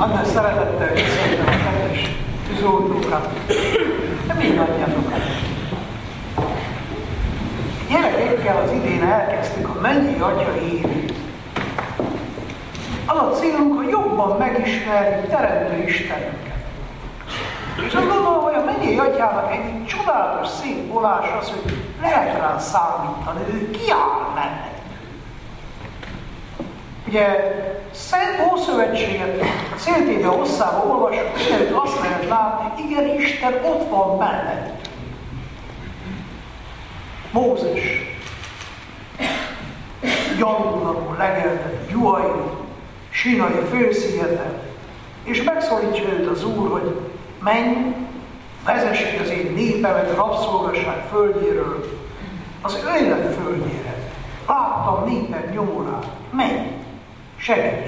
Annál szeretettel köszöntöm a kedves tűzoltókat, de mindannyiatokat. Gyerekekkel az idén elkezdtük a Mennyei Atya évét. Az a célunk, hogy jobban megismerjük Teremtő Istenünket. És azt gondolom, hogy a Mennyei Atyának egy csodálatos szép volás az, hogy lehet rá számítani, ő kiáll mellett. Ugye, Szent Ószövetséget Széltébe hosszában olvasok, mindenütt azt lehet látni, igen, Isten ott van mellett. Mózes gyaloglagon legeltet Juhai, Sinai főszigeten, és megszólítja őt az Úr, hogy menj, vezess ki az én népemet a rabszolgaság földjéről, az élet földjére. Láttam népem nyomorát, menj, segíts!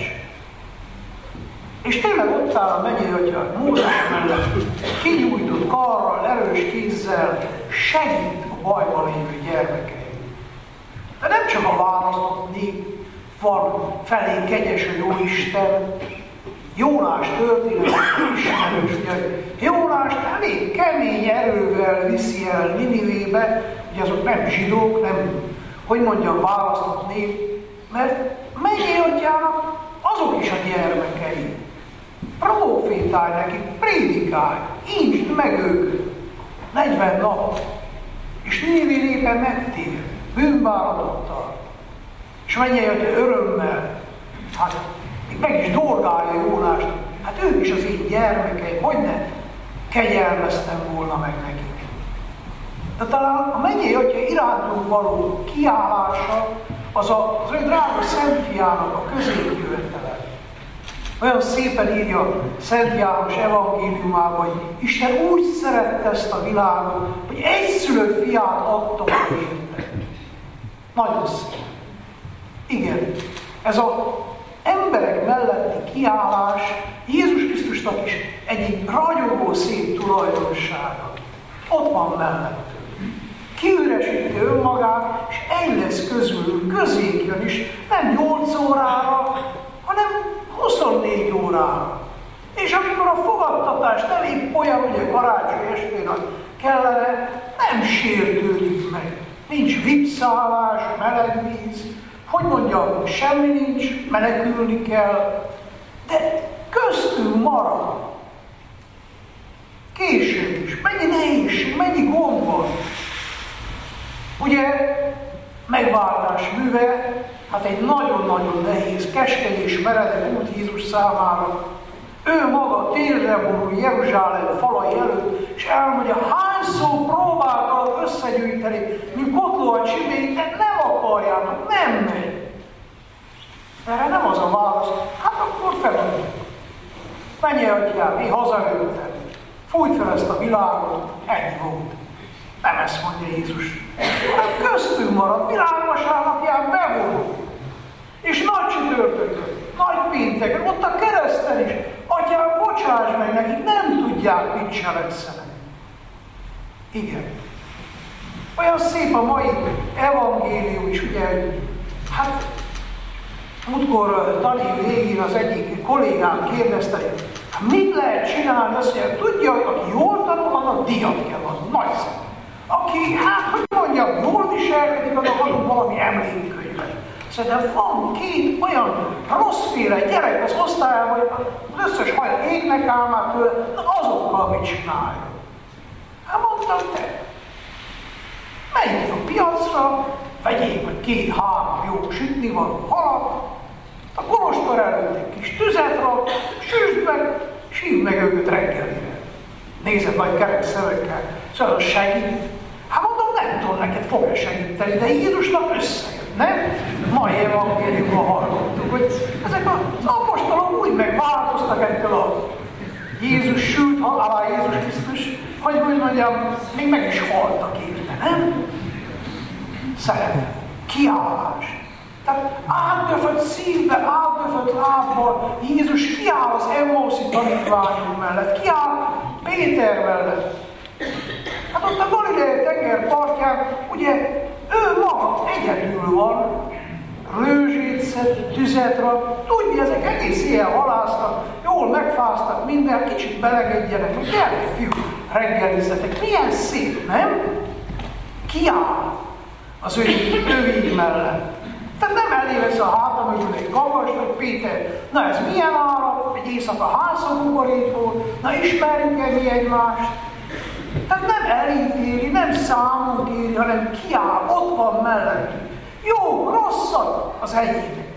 És tényleg ott áll a Mennyei Atya Mózes mellett, kinyújtott karral, erős kézzel segít a bajban lévő gyermekei. De nem csak a választott nép van felé kegyes a Jóisten. Jónás történet ismerős, ugye Jónást elég kemény erővel viszi el Ninivébe, ugye azok nem zsidók, nem, hogy mondjam, választott nép, mert Mennyei Atyának azok is a gyermekei. Profétálj nekik, prédikálj, intsd meg őket 40 nap, és Ninivé népe megtér, bűnbánadattal, és Mennyei Atya örömmel, hát még meg is dorgálja Jónást, hát ők is az én gyermekeim, hogy ne kegyelmeztem volna meg nekik. De talán a Mennyei Atya irántunk való kiállása az ő drága Szent Fiának a középjövetele. Olyan szépen írja Szent János evangéliumában, hogy Isten úgy szerette ezt a világot, hogy egyszülött fiát adta érte. Nagyon szép. Igen, ez az emberek melletti kiállás Jézus Krisztusnak is egyik ragyogó szép tulajdonsága. Ott van mellettünk. Kiüresíti önmagát, és egy lesz közülünk, közénk jön is, nem 8 órára, hanem 24 órára. És amikor a fogadtatást elég olyan, ugye karácsony estének kellene, nem sértődik meg. Nincs vipszálás, meleg víz, hogy mondjam, semmi nincs, menekülni kell, de köztünk marad. Később is, mennyi nehézség, mennyi gond van. Ugye, megváltás műve, hát egy nagyon-nagyon nehéz, keskeny és meredek út Jézus számára. Ő maga térre borul Jeruzsálem falai előtt, és elmondja, hányszor próbáltak összegyűjteni, mint kotló a csibéit, de nem akarjátok, nem megy. Erre nem az a válasz, hát akkor feladjuk. Menjél, Atyám, én hazajöttem. Fújt fel ezt a világot, ennyi volt. Nem ezt mondja Jézus. Hát köztünk marad, világvasárnapján bevonul. És nagy csütörtökön, nagy pénteken, ott a kereszten is. Atyám, bocsáss meg nekik, nem tudják, mit cselekszenek. Igen. Olyan szép a mai evangélium is, ugye, hogy hát múltkor tanév végén az egyik kollégám kérdezte, hogy mit lehet csinálni, azt mondja, tudja, hogy aki jól tanul, annak díjat kell adni. Nagyszerű. Aki, hát, hogy mondjam, jól viselkedik, annak adunk valami emlékkönyvet. Szerintem van 2 olyan rosszféle gyerek az osztályában, hogy az összes hajt égnek áll már tőle, azokkal mit csinálja. Hát mondtam, te, menjél a piacra, vegyél meg 2-3 jó sütnivaló halat, a kolostor előtt egy kis tüzet rak, süsd meg, és hívd meg őket reggelire. Nézed majd kerek szemekkel, szóval segít. Hát mondom, nem tudom, neked fog segíteni, de Jézusnak összejött, nem? Mai evangéliumban hallottuk, hogy ezek az apostolok úgy megváltoztak ettől a Jézus sült alá Jézus Krisztus, hogy mondjam, még meg is haltak érte, nem? Szeretet, kiállás. Tehát átdöfött szívbe, átdöfött lábbal Jézus kiáll az Emmauszi tanítványok mellett, kiáll Péter mellett. Hát ott a Galileai tenger partján, ugye, ő maga egyedül van, rőzsét szed, tüzet rak, tudja, ezek egész ilyen halásznak, jól meg megfáztak minden, kicsit belegedjenek, hogy gyertek fiú, reggelizzetek. Milyen szép, nem? Kiáll az övény mellett. Tehát nem elég lesz a hátam, hogy egy Gagas, vagy Péter. Na ez milyen állat? Egy éjszaka hányszor buborít volt? Na ismerjük-e mi egymást? Tehát nem elítéli, nem számon kéri, hanem kiáll, ott van mellettünk. Jó, rosszat az enyének.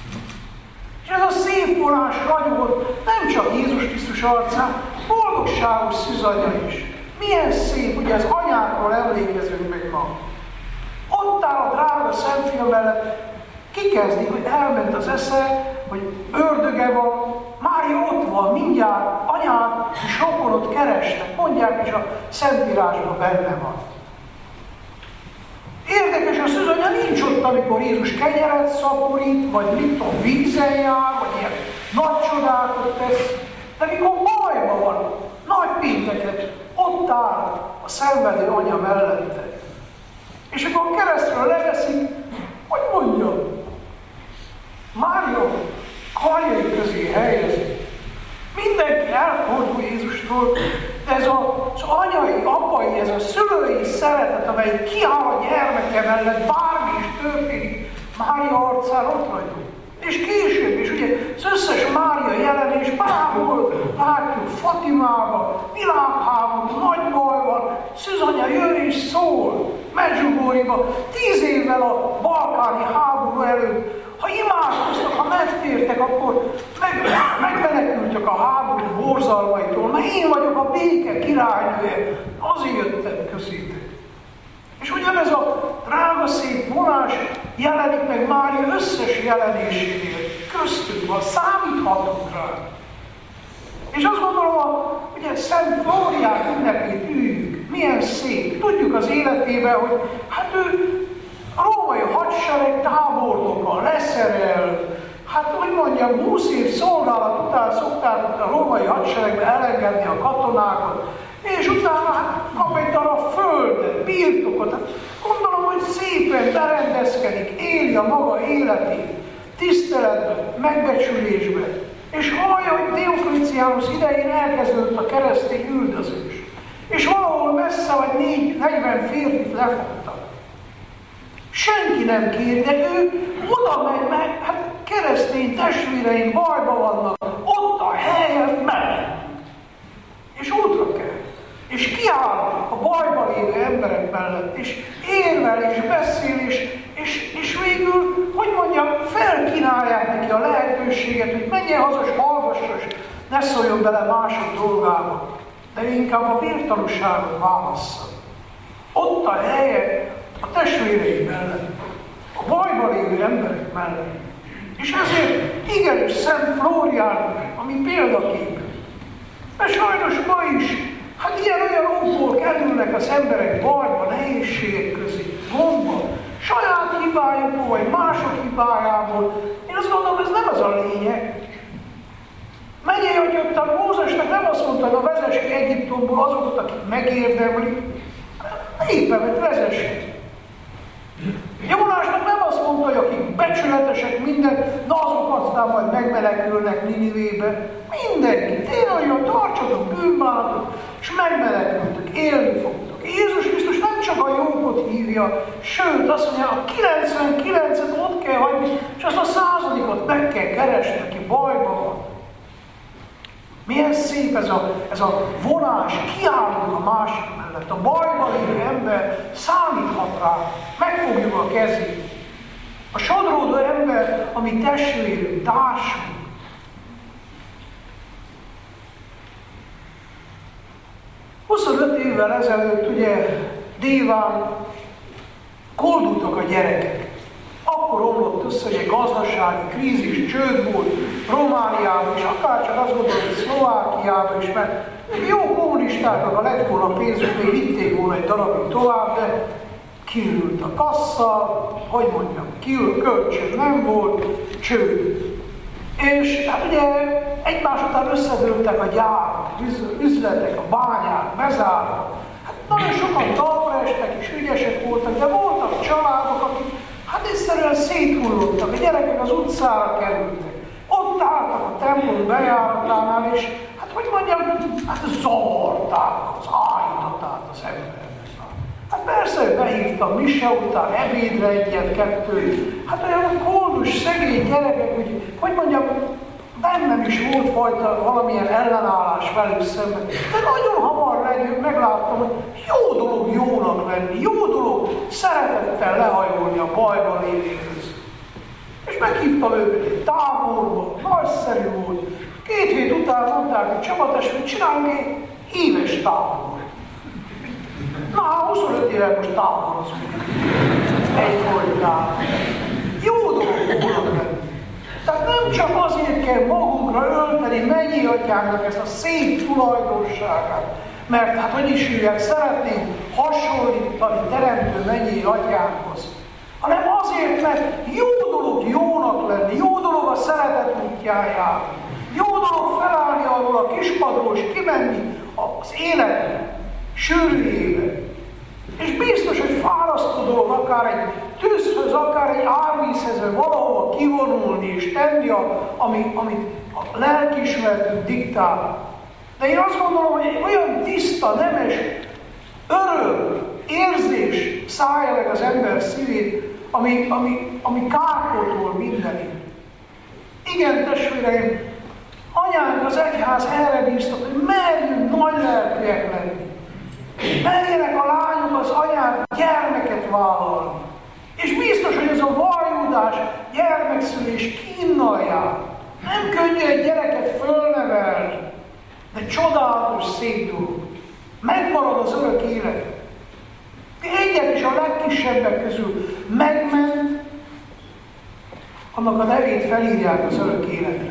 És ez a szép vonás ragyogott nem csak Jézus Krisztus arcán, boldogságos szűzanyja is. Milyen szép, ugye az anyákról emlékezünk meg ma. Ott áll a drága Szentfia mellett, kikezdik, hogy elment az esze, hogy ördöge van, Mária ott van, mindjárt anyát és rokonot keresnek, mondják, és a Szentírásban benne van. Érdekes, a szűzanya nincs ott, amikor Jézus kenyeret szaporít, vagy mit tudom, vízen jár, vagy ilyen nagy csodákat tesz, de mikor bajban van, nagy pénteket, ott áll a szenvedő anya mellette. És akkor keresztről leveszik, hogy mondja, Mária karjai közé helyezik. Mindenki elfordul Jézustól, de ez az anyai, apai, ez a szülői szeretet, amely kiáll a gyermeke mellett, bármi is történik, Mária arcán ott vagyunk. És később is, ugye az összes Mária jelenés bárhol látjuk, Fatimában, világháború, nagy baj van, szűzanya jön és szól, Medjugorjban, 10 évvel a balkáni háború előtt, ha imádkoztak, ha megtértek, akkor megmenekültek a háború borzalmaitól, mert én vagyok a béke királynője, azért jöttem közétek. És ugyanez a drága szép vonás jelenik meg Mária összes jelenésénél. Köztünk van, számíthatunk rá. És azt gondolom, hogy Szent Flórián ünnepét üljük. Milyen szép. Tudjuk az életében, hogy hát ő a római hadsereg tábornoka, leszerel. Hát úgy mondjam, 20 év szolgálat után szokták a római hadseregbe elengedni a katonákat, és utána hát kap egy darab földet, birtokot. Hát gondolom, hogy szépen berendezkedik, éli a maga életét, tiszteletben, megbecsülésben. És hallja, hogy Diocletianus idején elkezdődött a keresztény üldözés. És valahol messze vagy 40 férfit lefogtak. Senki nem kéri, de ő oda megy meg, hát keresztény testvéreink bajban vannak, ott a helyen mellett. És útra kell. És kiáll a bajban lévő emberek mellett, és érvel, és beszél, és végül, hogy mondjam, felkínálják neki a lehetőséget, hogy menjen haza, és hallgassa, és ne szóljon bele mások dolgába, de inkább a vértanúságot válassza. Ott a helye a testvérei mellett, a bajban lévő emberek mellett. És ezért igenis Szent Flórián, ami példakép. Mert sajnos ma is, hát ilyen-olyan okból kerülnek az emberek bajba, nehézségek közé, gondba, saját hibájukból, vagy mások hibájából. Én azt gondolom, ez nem az a lényeg. Menjél, hogy jöttem, Mózesnek nem azt mondta, hogy vezess ki Egyiptomból azokat, akik megérdemlik, éppen vezess. Jónásnak nem azt mondta, hogy akik becsületesek minden, na azok aztán majd megmenekülnek Ninivébe. Mindenki, tényleg tartsatok bűnbánatot, és megmenekültök, élni fogtok. Jézus Krisztus nem csak a jókot hívja, sőt azt mondja, a 99-et ott kell hagyni, és azt a 100-ot meg kell keresni, aki bajban van. Milyen szép ez a vonás, kiállunk a másik mellett. A bajban lévő ember számíthat rá, megfogjuk a kezét. A sodródó ember, ami testvérünk, társunk. Huszonöt évvel ezelőtt ugye Déván koldultak a gyerekek. Akkor omlott össze, hogy egy gazdasági krízis, csőd volt Romániában, és akárcsak azt gondolom, hogy Szlovákiában is, mert jó kommunistáknak, ha lett volna pénzük, még vitték volna egy darabig tovább, de kiürült a kassa, hogy mondjam, kiürült, kölcsön nem volt, csőd. És hát ugye egymás után összedőltek a gyárak, üzletek, a bányák, bezártak. Hát nagyon sokan talpra estek és ügyesek voltak, de voltak családok, akik hát egyszerűen széthullottak, a gyerekek az utcára kerültek. Ott ott álltak a templom bejáratánál, és hát hogy mondjam, hát zavarták az ájtatát az embernek. Hát persze, hogy behívtam mise után, ebédre egyet-kettőt, hát olyan koldus, szegény gyerekek, hogy mondjam, bennem is volt fajta valamilyen ellenállás velük szemben, de nagyon hamar megláttam, hogy jó dolog jónak lenni, jó dolog szeretettel lehajolni a bajban lévőhöz. És meghívtam őket egy táborba, nagyszerű volt. 2 hét után mondták, hogy Csaba testvére, csináljunk egy éves tábor. Na, 25 éve most táborozunk. Egyfolytán. Jó dolog volna lenni. Tehát nem csak azért kell magunkra ölteni mennyi atyánknak ezt a szép tulajdonságát, mert hát hogy is hívják, szeretnénk hasonlítani teremtő mennyi atyánkhoz, hanem azért, mert jó dolog jónak lenni, jó dolog a szeretet útjáján, jó dolog felállni arról a kispadról és kimenni az élet sűrűjébe. És biztos, hogy fárasztó dolog akár egy tűzhöz, akár egy árvízhez, valahova kivonulni és tenni, amit a lelkiismeretünk diktál. De én azt gondolom, hogy egy olyan tiszta, nemes öröm, érzés szállja meg az ember szívét, ami kárpótol mindenit. Igen, testvéreim, anyánk az egyház erre bíztat, hogy merjünk nagy lelkűek lenni. Merjenek a lányok, az anyák gyermeket vállalni. És biztos, hogy ez a vajúdás, gyermekszülés kínnal jár. Nem könnyű egy gyereket fölnevelni, de csodálatos szép dolog. Megmarad az örök élet. Egyet is a legkisebbek közül megment, annak a nevét felírják az örök életre.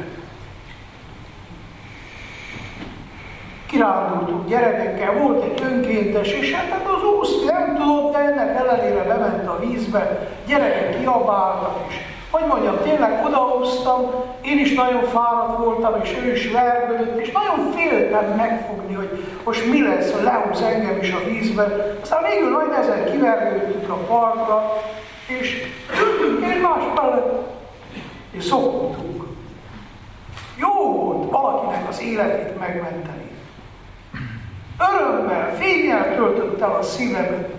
Kirándultunk gyerekekkel, volt egy önkéntes, és hát az úszni nem tudott, de ennek ellenére bement a vízbe, gyerekek kiabáltak, és hogy mondjam, tényleg odaúsztam, én is nagyon fáradt voltam, és ő is vergődött, és nagyon féltem megfogni, hogy most mi lesz, hogy lehúz engem is a vízbe. Aztán végül nagy nehezen kivergődtünk a partra, és ültünk egymás mellett, és szoktunk. Jó volt valakinek az életét megmenteni. Örömmel, fénnyel töltött el a szívemet,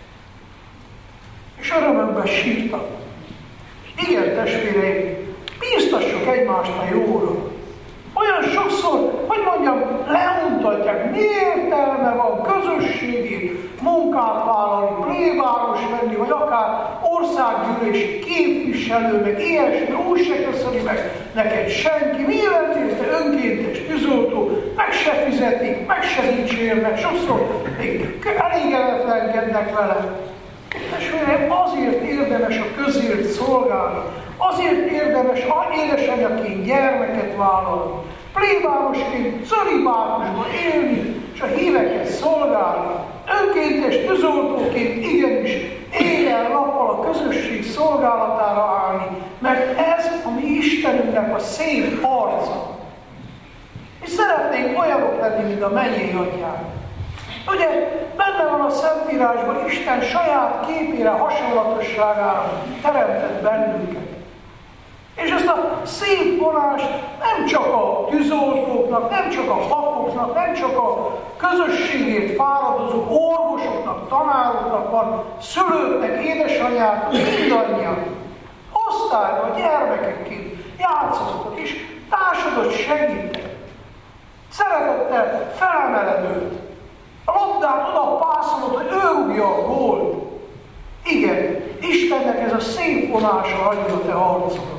és örömömben sírtam. Igen, testvéreim, bíztassuk egymást a jóra. Olyan sokszor, hogy mondjam, leuntatják, mi értelme van közösségi munkát vállalni, plébáros lenni, vagy akár országgyűlési képviselő, meg ilyesmi, úgy se köszöni meg neked senki. Mi lennél te önkéntes tűzoltó, meg se fizetik, meg se dicsérnek, sokszor még elégedetlenkednek vele. Testvérem, azért érdemes a közért szolgálni, azért érdemes édesanyjaként gyermeket vállalni, plébárosként, cölibátusban élni, és a híveket szolgálni, önkéntes tűzoltóként igenis éjjel-nappal a közösség szolgálatára állni, mert ez a mi Istenünknek a szép arca. És szeretnénk olyanok lenni, mint a mennyei atyánk. Ugye, benne van a Szentírásban, Isten saját képére, hasonlatosságára teremtett bennünket. És ezt a szép vonást nem csak a tűzoltóknak, nem csak a papoknak, nem csak a közösségért fáradozó orvosoknak, tanároknak van, szülőknek, édesanyáknak, mindannyian. Osztályban, gyermekekként játszottak, és társadot segítek. Szeretettel felemeled őt. A labdát oda pászolod, hogy ő rúgja a gólt. Igen, Istennek ez a szép vonása hagyja a te arcodon.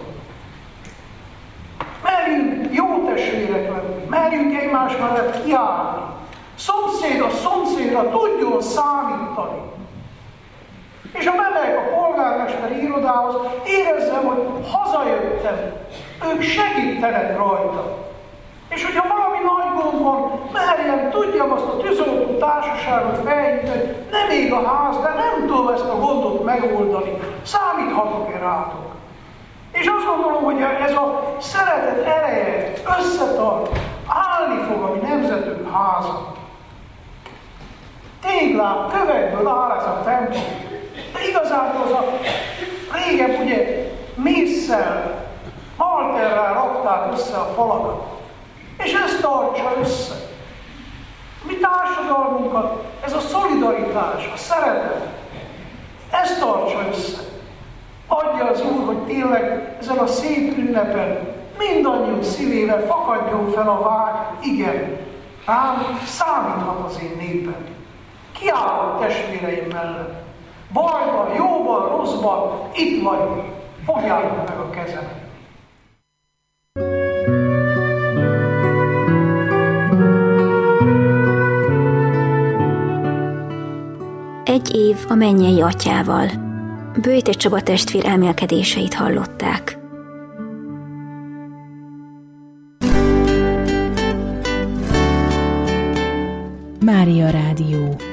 Merjünk jó testvérek lenni, merjünk egymás mellett kiállni. Szomszéd a szomszédra tudjon számítani. És ha bemegyek a polgármesteri irodához, érezzem, hogy hazajöttem, ők segítenek rajta. És hogyha valami nagy gond van, merjem, tudjam azt a tűzoltó társaságot felhívni, hogy nem ég a ház, de nem tudom ezt a gondot megoldani. Számíthatok-e rátok? És azt gondolom, hogy ez a szeretet ereje összetart, állni fog a mi nemzetünk háza. Téglák, kövekből áll ez a templom. De igazából az a régen ugye mésszel, halterrel rakták vágták össze a falakat. És ez tartsa össze. Mi társadalmunkat, ez a szolidaritás, a szeretet, ez tartsa össze. Adja az Úr, hogy tényleg ezen a szép ünnepen mindannyiunk szívével fakadjon fel a vágy, igen, rám számíthat az én népem. Kiállok testvéreim mellett. Bajban, jóban, rosszban, itt vagyok. Fogjátok meg a kezemet. Egy év a mennyei atyával. Böjte Csaba testvér elmélkedéseit hallották. Mária Rádió.